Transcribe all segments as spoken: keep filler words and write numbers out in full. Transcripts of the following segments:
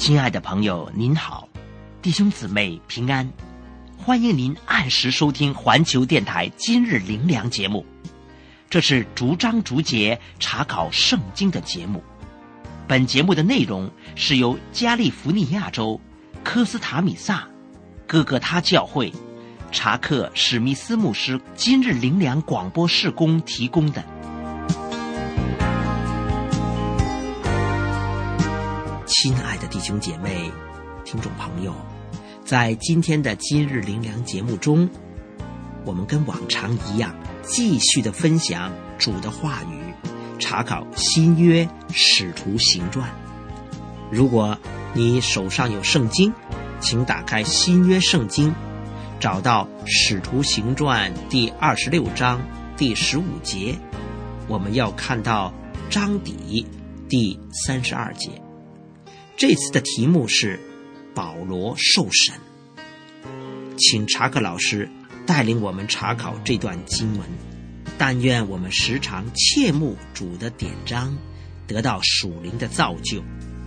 亲爱的朋友您好，弟兄姊妹平安，欢迎您按时收听环球电台今日灵粮节目。这是逐章逐节查考圣经的节目。本节目的内容是由加利福尼亚州科斯塔米萨哥哥他教会查克史密斯牧师今日灵粮广播事工提供的。亲爱的弟兄姐妹、听众朋友，在今天的今日灵粮节目中，我们跟往常一样，继续的分享主的话语，查考新约使徒行传。如果你手上有圣经，请打开新约圣经，找到使徒行传第二十六章第十五节，我们要看到章底第三十二节。这次的题目是保罗受审，请查克老师带领我们查考这段经文。但愿我们时常切慕主的典章，得到属灵的造就。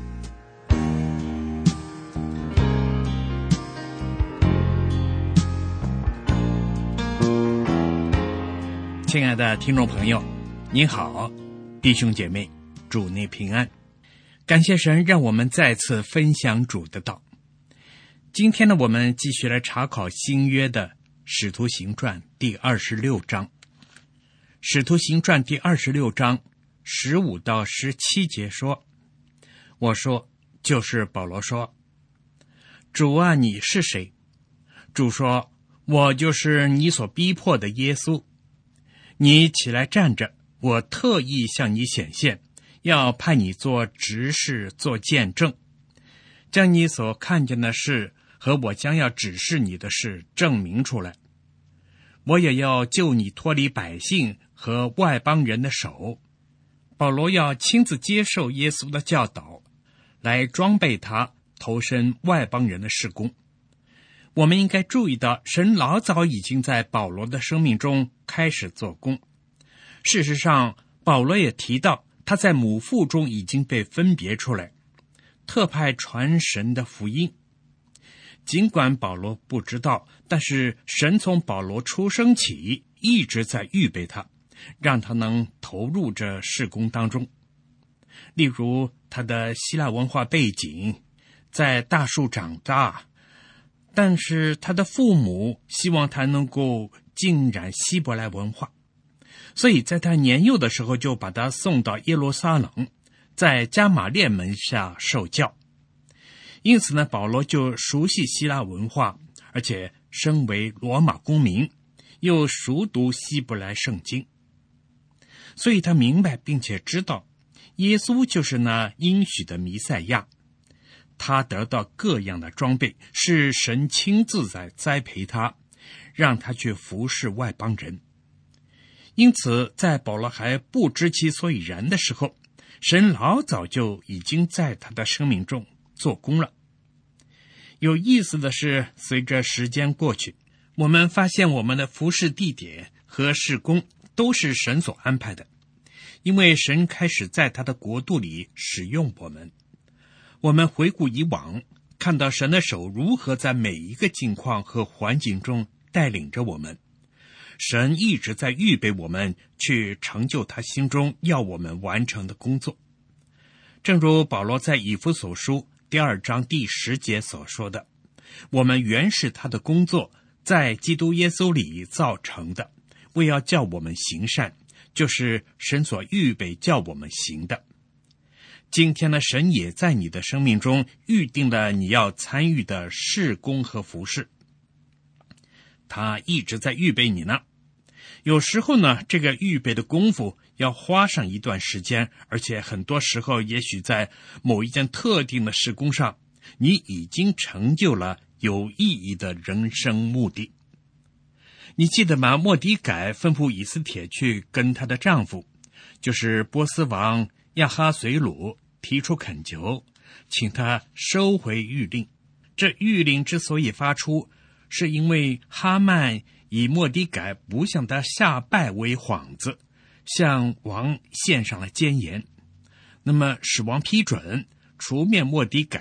亲爱的听众朋友，您好，弟兄姐妹，主内平安。感谢神让我们再次分享主的道。今天呢，我们继续来查考新约的使徒行传第二十六章。使徒行传第二十六章十五到十七节说，我说，就是保罗说，主啊，你是谁？主说，我就是你所逼迫的耶稣。你起来站着，我特意向你显现，要派你做执事，做见证，将你所看见的事和我将要指示你的事证明出来。我也要救你脱离百姓和外邦人的手。保罗要亲自接受耶稣的教导，来装备他投身外邦人的事工。我们应该注意到，神老早已经在保罗的生命中开始做工。事实上，保罗也提到他在母腹中已经被分别出来，特派传神的福音。尽管保罗不知道，但是神从保罗出生起一直在预备他，让他能投入这事工当中。例如他的希腊文化背景，在大树长大，但是他的父母希望他能够浸染希伯来文化，所以在他年幼的时候就把他送到耶路撒冷，在加玛列门下受教。因此呢，保罗就熟悉希腊文化，而且身为罗马公民，又熟读希伯来圣经，所以他明白并且知道耶稣就是那应许的弥赛亚。他得到各样的装备，是神亲自在栽培他，让他去服侍外邦人。因此在保罗还不知其所以然的时候，神老早就已经在他的生命中做工了。有意思的是，随着时间过去，我们发现我们的服事地点和事工都是神所安排的，因为神开始在他的国度里使用我们。我们回顾以往，看到神的手如何在每一个境况和环境中带领着我们。神一直在预备我们去成就他心中要我们完成的工作。正如保罗在以弗所书第二章第十节所说的，我们原是他的工作，在基督耶稣里造成的，为要叫我们行善，就是神所预备叫我们行的。今天的神也在你的生命中预定了你要参与的事工和服事，他一直在预备你呢。有时候呢，这个预备的功夫要花上一段时间，而且很多时候也许在某一件特定的事工上，你已经成就了有意义的人生目的。你记得吗？末底改吩咐以斯帖去跟她的丈夫，就是波斯王亚哈随鲁，提出恳求，请他收回谕令。这谕令之所以发出，是因为哈曼以末底改不向他下拜为幌子，向王献上了奸言。那么使王批准除灭末底改，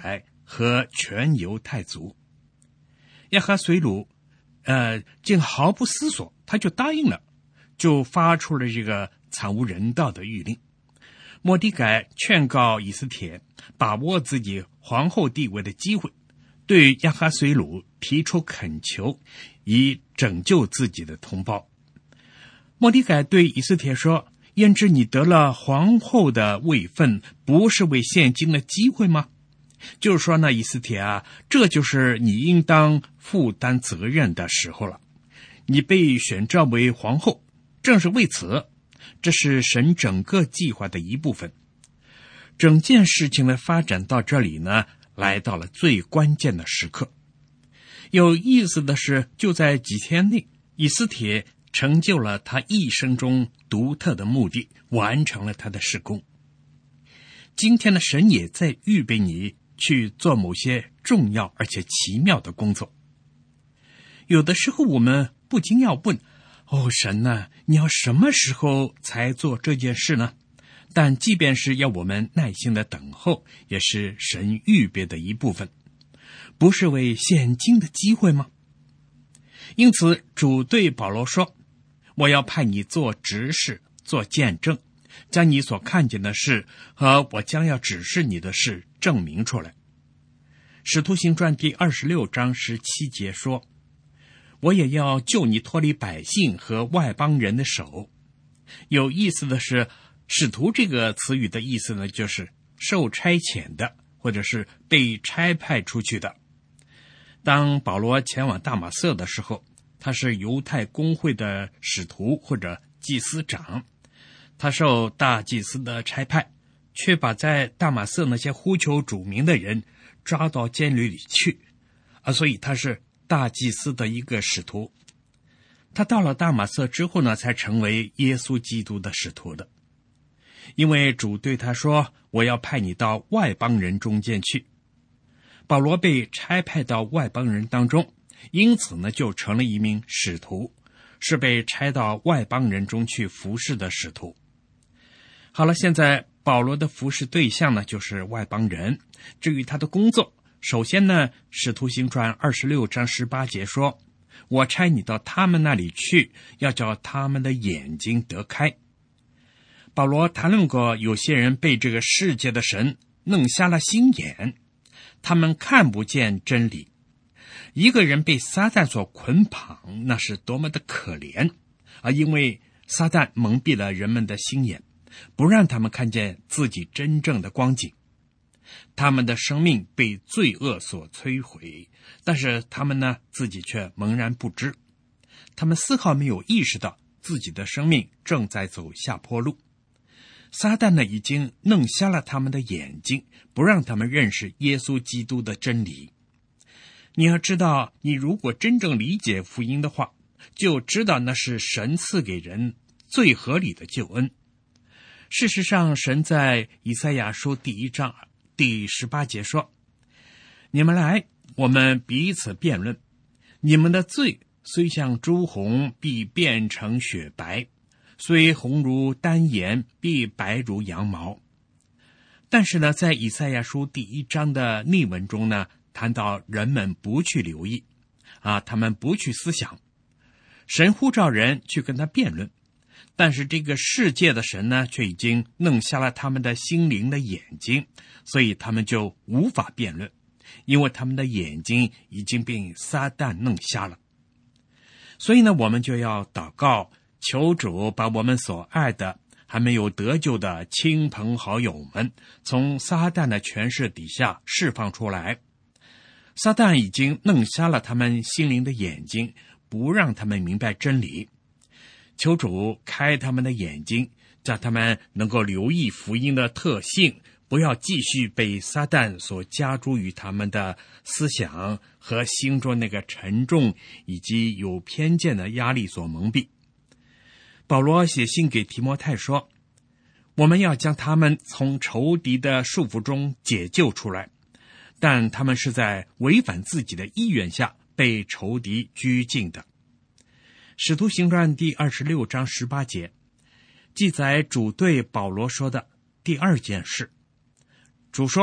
和全犹太族。亚哈随鲁呃，竟毫不思索，他就答应了，就发出了这个惨无人道的谕令。末底改劝告以斯帖把握自己皇后地位的机会，对亚哈随鲁提出恳求，以拯救自己的同胞。末底改对以斯帖说，焉知你得了皇后的位分，不是为现今的机会吗？就是说呢，以斯帖啊，这就是你应当负担责任的时候了。你被选召为皇后，正是为此，这是神整个计划的一部分。整件事情的发展到这里呢，来到了最关键的时刻。有意思的是，就在几天内，以斯帖成就了他一生中独特的目的，完成了他的事工。今天的神也在预备你去做某些重要而且奇妙的工作。有的时候我们不禁要问，哦，神啊，你要什么时候才做这件事呢？但即便是要我们耐心的等候，也是神预备的一部分，不是为现今的机会吗？因此主对保罗说，我要派你做执事，做见证，将你所看见的事和我将要指示你的事证明出来。使徒行传第二十六章十七节说，我也要救你脱离百姓和外邦人的手。有意思的是，使徒这个词语的意思呢，就是受差遣的，或者是被差派出去的。当保罗前往大马色的时候，他是犹太公会的使徒或者祭司长，他受大祭司的差派，却把在大马色那些呼求主名的人抓到监狱里去，啊，所以他是大祭司的一个使徒。他到了大马色之后呢，才成为耶稣基督的使徒的。因为主对他说，我要派你到外邦人中间去。保罗被差派到外邦人当中，因此呢，就成了一名使徒，是被差到外邦人中去服侍的使徒。好了，现在保罗的服侍对象呢，就是外邦人。至于他的工作，首先呢，使徒行传二十六章十八节说，我差你到他们那里去，要叫他们的眼睛得开。保罗谈论过，有些人被这个世界的神弄瞎了心眼，他们看不见真理。一个人被撒旦所捆绑，那是多么的可怜啊！因为撒旦蒙蔽了人们的心眼，不让他们看见自己真正的光景。他们的生命被罪恶所摧毁，但是他们呢，自己却茫然不知。他们丝毫没有意识到自己的生命正在走下坡路。撒旦呢，已经弄瞎了他们的眼睛，不让他们认识耶稣基督的真理。你要知道，你如果真正理解福音的话，就知道那是神赐给人最合理的救恩。事实上，神在以赛亚书第一章第十八节说，你们来，我们彼此辩论，你们的罪虽像朱红，必变成雪白，虽红如丹颜，必白如羊毛。但是呢，在以赛亚书第一章的内文中呢，谈到人们不去留意啊，他们不去思想，神呼召人去跟他辩论，但是这个世界的神呢，却已经弄瞎了他们的心灵的眼睛，所以他们就无法辩论，因为他们的眼睛已经被撒旦弄瞎了。所以呢，我们就要祷告，求主把我们所爱的还没有得救的亲朋好友们从撒旦的权势底下释放出来。撒旦已经弄瞎了他们心灵的眼睛，不让他们明白真理。求主开他们的眼睛，让他们能够留意福音的特性，不要继续被撒旦所加诸于他们的思想和心中那个沉重以及有偏见的压力所蒙蔽。保罗写信给提摩太说，我们要将他们从仇敌的束缚中解救出来，但他们是在违反自己的意愿下被仇敌拘禁的。使徒行传第二十六章十八节记载主对保罗说的第二件事。主说，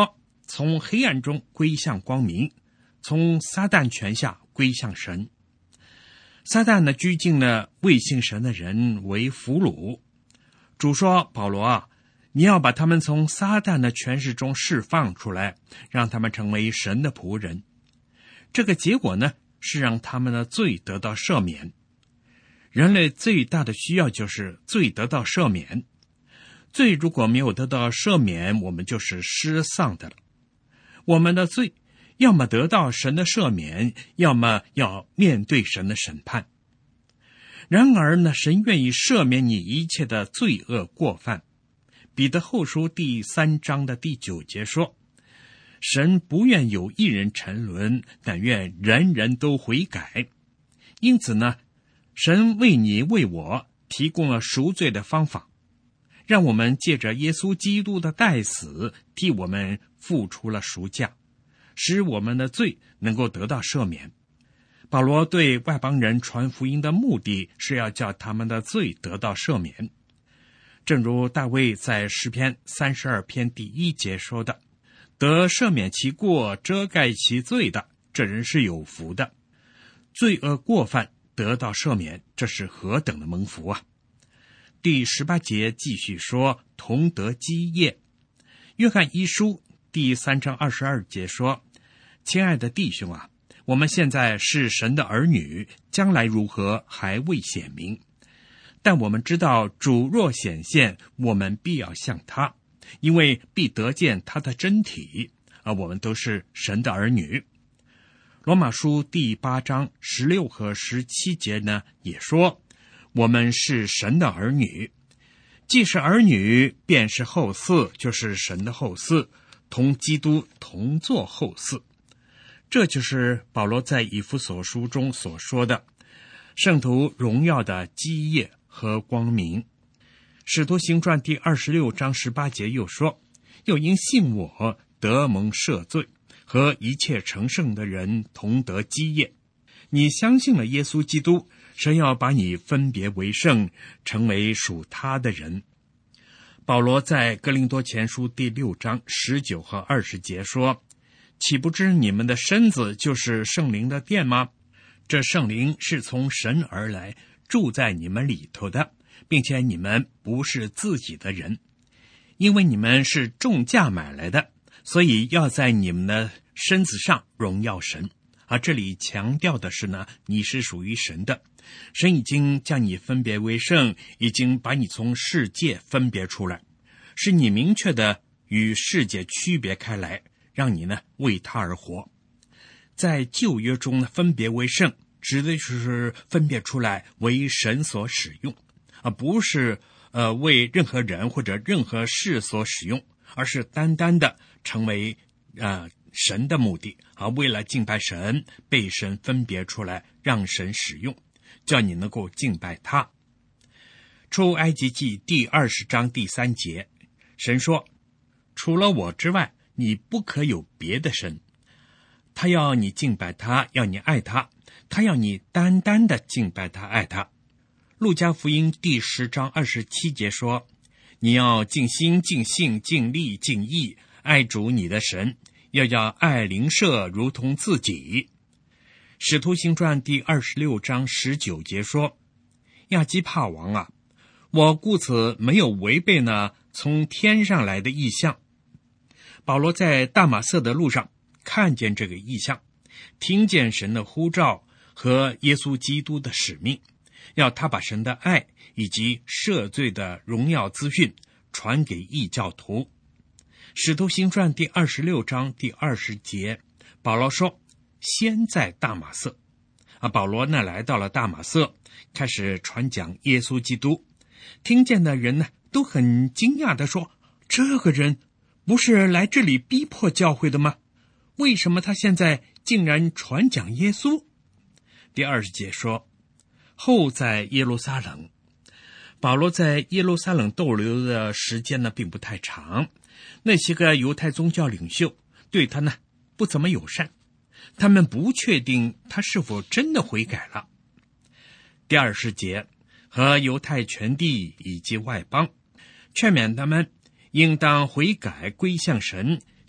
从黑暗中归向光明，从撒旦权下归向神。撒旦呢，拘禁了未信神的人为俘虏。主说：保罗啊，你要把他们从撒旦的权势中释放出来，让他们成为神的仆人。这个结果呢，是让他们的罪得到赦免。人类最大的需要就是罪得到赦免。罪如果没有得到赦免，我们就是失丧的了。我们的罪要么得到神的赦免，要么要面对神的审判。然而呢，神愿意赦免你一切的罪恶过犯。彼得后书第三章的第九节说，神不愿有一人沉沦，但愿人人都悔改。因此呢，神为你为我提供了赎罪的方法，让我们借着耶稣基督的代死，替我们付出了赎价，使我们的罪能够得到赦免。保罗对外邦人传福音的目的是要叫他们的罪得到赦免。正如大卫在诗篇三十二篇第一节说的，得赦免其过，遮盖其罪的，这人是有福的。罪恶过犯得到赦免，这是何等的蒙福啊！第十八节继续说，同得基业。约翰一书第三章二十二节说，亲爱的弟兄啊，我们现在是神的儿女，将来如何还未显明。但我们知道，主若显现，我们必要像他，因为必得见他的真体，而我们都是神的儿女。罗马书第八章十六和十七节呢，也说，我们是神的儿女，既是儿女，便是后嗣，就是神的后嗣，同基督同作后嗣。这就是保罗在以弗所书中所说的圣徒荣耀的基业和光明。使徒行传第二十六章十八节又说，又因信我得蒙赦罪，和一切成圣的人同得基业。你相信了耶稣基督，神要把你分别为圣，成为属他的人。保罗在哥林多前书第六章十九和二十节说，岂不知你们的身子就是圣灵的殿吗？这圣灵是从神而来，住在你们里头的，并且你们不是自己的人，因为你们是重价买来的，所以要在你们的身子上荣耀神。而这里强调的是呢，你是属于神的，神已经将你分别为圣，已经把你从世界分别出来，是你明确的与世界区别开来，让你呢为他而活。在旧约中呢，分别为圣指的是分别出来为神所使用，而不是呃为任何人或者任何事所使用，而是单单的成为呃神的目的啊，为了敬拜神，被神分别出来，让神使用，叫你能够敬拜他。出埃及记第二十章第三节，神说，除了我之外，你不可有别的神。他要你敬拜他，要你爱他，他要你单单的敬拜他，爱他。路加福音第十章二十七节说，你要尽心尽性尽力尽意爱主你的神，要要爱邻舍如同自己。使徒行传第二十六章十九节说，亚基帕王啊，我故此没有违背那从天上来的异象。保罗在大马色的路上看见这个异象，听见神的呼召和耶稣基督的使命，要他把神的爱以及赦罪的荣耀资讯传给异教徒。使徒行传第二十六章第二十节，保罗说，先在大马色啊，保罗呢来到了大马色，开始传讲耶稣基督。听见的人呢都很惊讶地说，这个人不是来这里逼迫教会的吗？为什么他现在竟然传讲耶稣？第二十节说，后在耶路撒冷。保罗在耶路撒冷逗留的时间呢并不太长，那些个犹太宗教领袖对他呢不怎么友善，他们不确定他是否真的悔改了。第二十节，和犹太全地以及外邦，劝勉他们应当悔改归向神，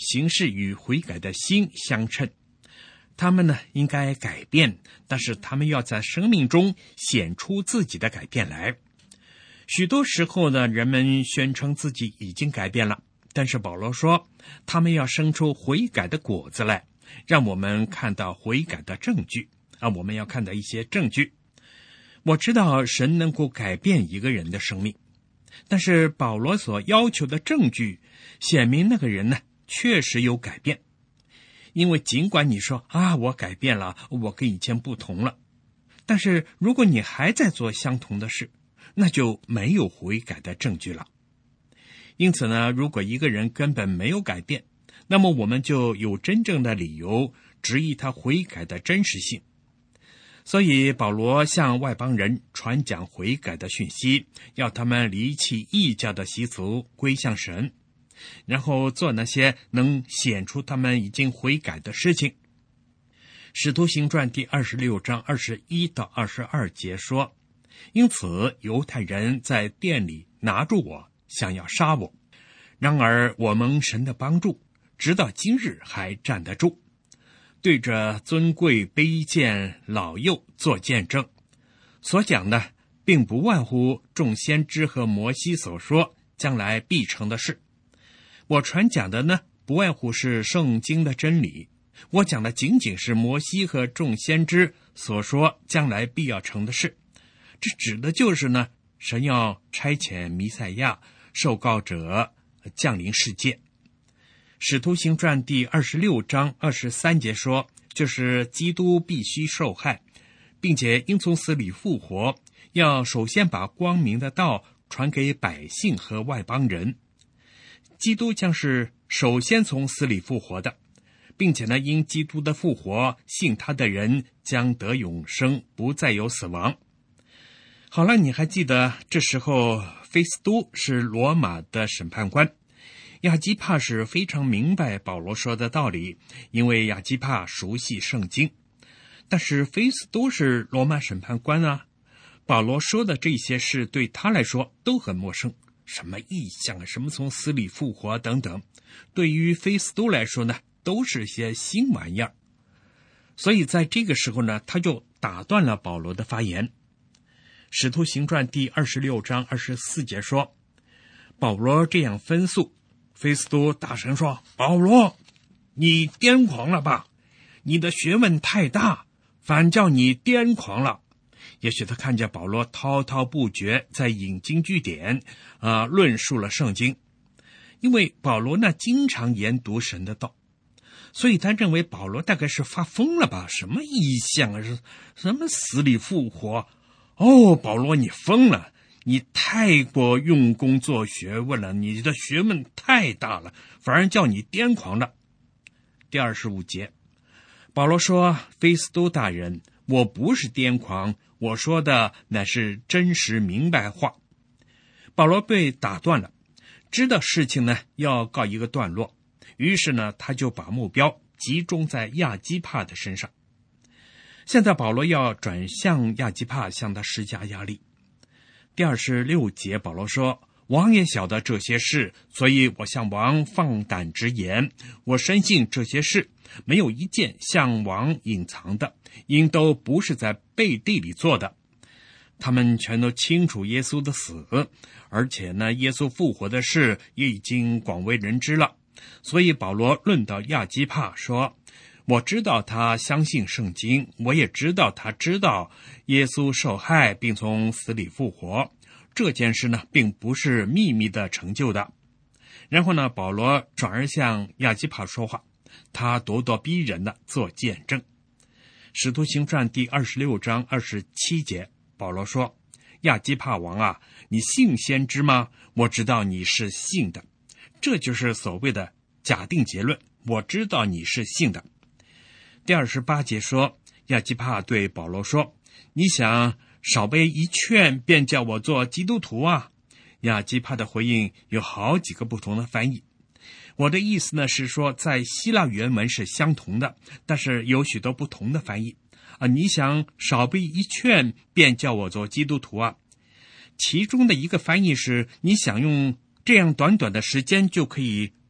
行事与悔改的心相称。他们呢，应该改变，但是他们要在生命中显出自己的改变来。许多时候呢，人们宣称自己已经改变了，但是保罗说，他们要生出悔改的果子来，让我们看到悔改的证据啊！我们要看到一些证据。我知道神能够改变一个人的生命，但是保罗所要求的证据显明那个人呢，确实有改变。因为尽管你说啊，我改变了，我跟以前不同了，但是如果你还在做相同的事，那就没有悔改的证据了。因此呢，如果一个人根本没有改变，那么我们就有真正的理由质疑他悔改的真实性。所以保罗向外邦人传讲悔改的讯息，要他们离弃异教的习俗，归向神，然后做那些能显出他们已经悔改的事情。使徒行传第二十六章二十一到二十二节说，因此犹太人在殿里拿住我，想要杀我，然而我蒙神的帮助，直到今日还站得住，对着尊贵卑贱老幼做见证。所讲的并不外乎众先知和摩西所说将来必成的事。我传讲的呢，不外乎是圣经的真理，我讲的仅仅是摩西和众先知所说将来必要成的事。这指的就是呢，神要差遣弥赛亚受膏者降临世界。使徒行传第二十六章二十三节说，就是基督必须受害，并且应从死里复活，要首先把光明的道传给百姓和外邦人。基督将是首先从死里复活的，并且呢，因基督的复活，信他的人将得永生，不再有死亡。好了，你还记得这时候菲斯都是罗马的审判官，亚基帕是非常明白保罗说的道理，因为亚基帕熟悉圣经。但是菲斯都是罗马审判官啊，保罗说的这些事对他来说都很陌生，什么异象，什么从死里复活等等，对于菲斯都来说呢，都是些新玩意儿。所以在这个时候呢，他就打断了保罗的发言。使徒行传第二十六章二十四节说，保罗这样分诉，菲斯都大声说，保罗，你癫狂了吧？你的学问太大，反叫你癫狂了。也许他看见保罗滔滔不绝在引经据典啊、呃，论述了圣经，因为保罗呢经常研读神的道，所以他认为保罗大概是发疯了吧？什么异象啊，什么死里复活？哦，保罗你疯了，你太过用功做学问了，你的学问太大了，反而叫你癫狂了。第二十五节，保罗说，菲斯都大人，我不是癫狂，我说的乃是真实明白话。保罗被打断了，知道事情呢要告一个段落，于是呢他就把目标集中在亚基帕的身上。现在保罗要转向亚基帕，向他施加压力。第二十六节，保罗说，王也晓得这些事，所以我向王放胆直言，我深信这些事没有一件向王隐藏的，因都不是在背地里做的。他们全都清楚耶稣的死，而且呢，耶稣复活的事也已经广为人知了。所以保罗论到亚基帕说，我知道他相信圣经，我也知道他知道耶稣受害并从死里复活，这件事呢并不是秘密的成就的。然后呢，保罗转而向亚基帕说话，他咄咄逼人的做见证。使徒行传第二十六章二十七节，保罗说，亚基帕王啊，你信先知吗？我知道你是信的。这就是所谓的假定结论，我知道你是信的。第二十八节说，亚基帕对保罗说，你想少被一劝便叫我做基督徒啊？亚基帕的回应有好几个不同的翻译。我的意思呢是说，在希腊原文是相同的，但是有许多不同的翻译啊。你想少被一劝便叫我做基督徒啊？其中的一个翻译是，你想用这样短短的时间就可以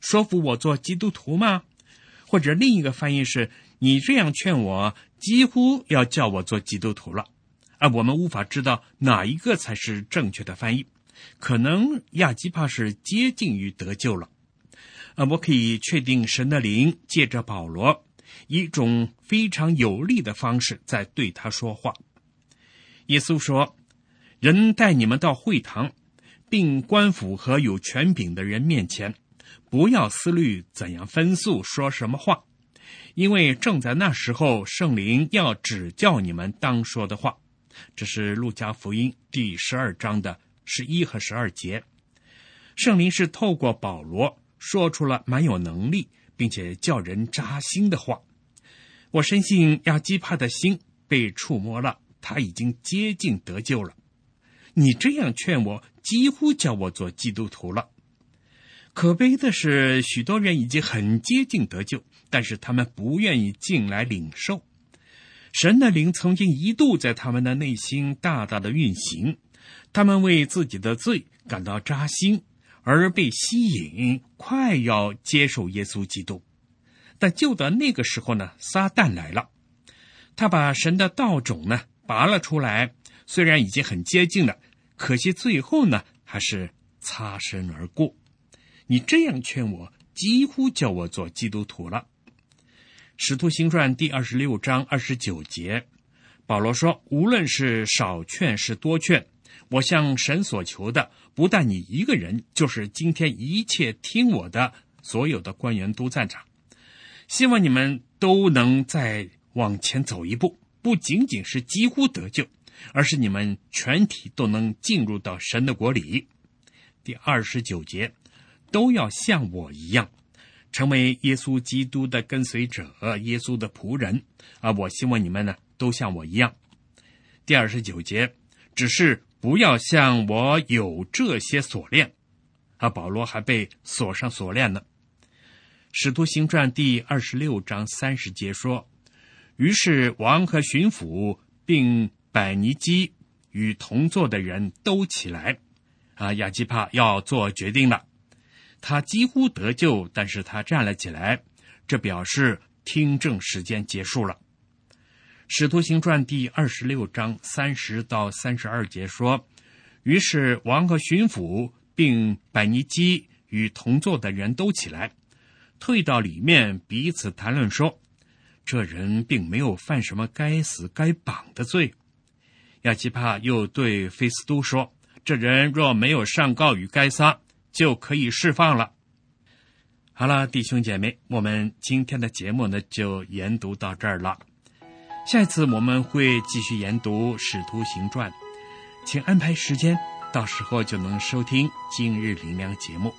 说服我做基督徒吗？或者另一个翻译是，你这样劝我，几乎要叫我做基督徒了。啊，我们无法知道哪一个才是正确的翻译，可能亚基帕是接近于得救了。啊，我可以确定神的灵借着保罗，以一种非常有力的方式在对他说话。耶稣说，人带你们到会堂，并官府和有权柄的人面前，不要思虑怎样分诉说什么话，因为正在那时候，圣灵要指教你们当说的话。这是路加福音第十二章的十一和十二节。圣灵是透过保罗说出了蛮有能力并且叫人扎心的话。我深信亚基帕的心被触摸了，他已经接近得救了。你这样劝我，几乎叫我做基督徒了。可悲的是，许多人已经很接近得救，但是他们不愿意进来领受。神的灵曾经一度在他们的内心大大的运行，他们为自己的罪感到扎心，而被吸引，快要接受耶稣基督。但就在那个时候呢，撒旦来了，他把神的道种呢拔了出来，虽然已经很接近了，可惜最后呢还是擦身而过。你这样劝我，几乎叫我做基督徒了。使徒行传第二十六章二十九节，保罗说，无论是少劝是多劝，我向神所求的，不但你一个人，就是今天一切听我的所有的官员都赞成。希望你们都能再往前走一步，不仅仅是几乎得救，而是你们全体都能进入到神的国里。第二十九节，都要像我一样成为耶稣基督的跟随者，耶稣的仆人啊！我希望你们呢都像我一样。第二十九节，只是不要像我有这些锁链啊！保罗还被锁上锁链呢。使徒行传第二十六章三十节说，于是王和巡抚并百尼基与同坐的人都起来啊！亚基帕要做决定了。他几乎得救，但是他站了起来，这表示听证时间结束了。使徒行传第二十六章三十到三十二节说，于是王和巡抚并百尼基与同坐的人都起来，退到里面彼此谈论说，这人并没有犯什么该死该绑的罪。亚基帕又对菲斯都说，这人若没有上告与该撒，就可以释放了。好了，弟兄姐妹，我们今天的节目呢就研读到这儿了。下一次我们会继续研读《使徒行传》，请安排时间，到时候就能收听今日灵粮节目。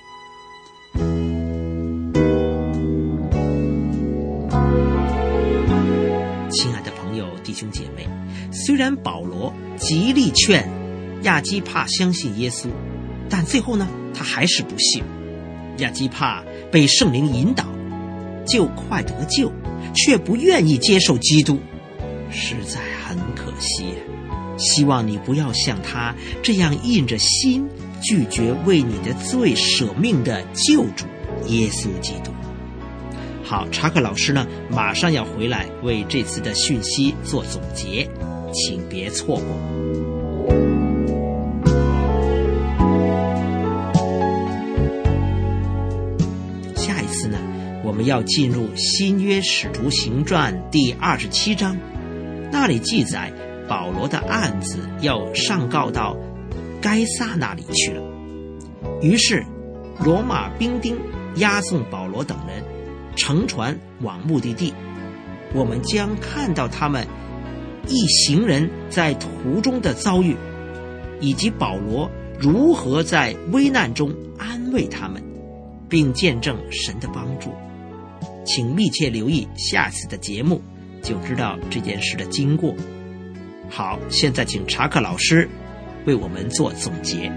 亲爱的朋友、弟兄姐妹，虽然保罗极力劝亚基帕相信耶稣，但最后呢，他还是不信。亚基帕被圣灵引导，就快得救，却不愿意接受基督，实在很可惜。希望你不要像他这样硬着心拒绝为你的罪舍命的救主耶稣基督。好，查克老师呢，马上要回来为这次的讯息做总结，请别错过。我们要进入新约使徒行传第二十七章，那里记载保罗的案子要上告到该撒那里去了。于是罗马兵丁押送保罗等人乘船往目的地，我们将看到他们一行人在途中的遭遇，以及保罗如何在危难中安慰他们，并见证神的帮助。请密切留意下次的节目，就知道这件事的经过。好，现在请查克老师为我们做总结。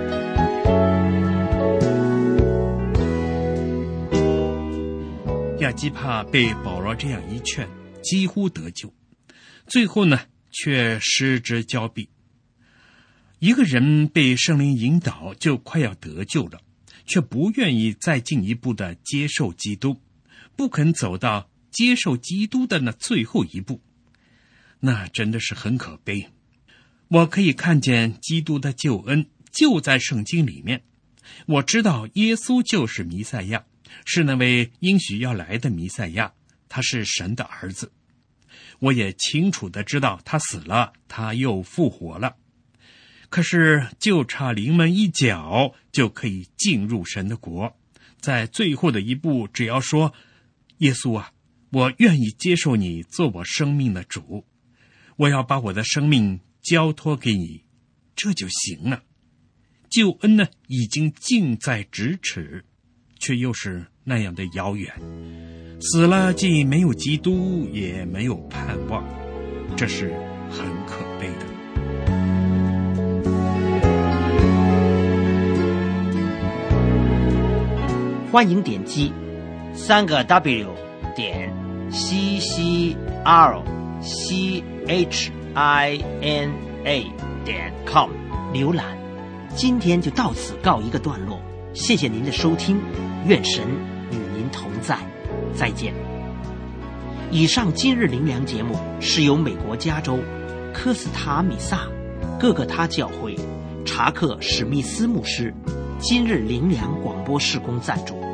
亚基帕被保罗这样一劝，几乎得救，最后呢，却失之交臂。一个人被圣灵引导，就快要得救了， 却不愿意再进一步的接受基督，不肯走到接受基督的那最后一步，那真的是很可悲。我可以看见基督的救恩就在圣经里面，我知道耶稣就是弥赛亚，是那位应许要来的弥赛亚，他是神的儿子。我也清楚地知道他死了，他又复活了。可是就差临门一脚就可以进入神的国，在最后的一步，只要说耶稣啊，我愿意接受你做我生命的主，我要把我的生命交托给你，这就行了。救恩呢，已经近在咫尺，却又是那样的遥远。死了既没有基督，也没有盼望，这是很可悲的。 欢迎点击三个 W 点 C C R C H I N A 点 com 浏览。今天就到此告一个段落，谢谢您的收听，愿神与您同在，再见。以上今日灵粮节目是由美国加州科斯塔米萨各个他教会查克史密斯牧师今日灵粮广播事工赞助。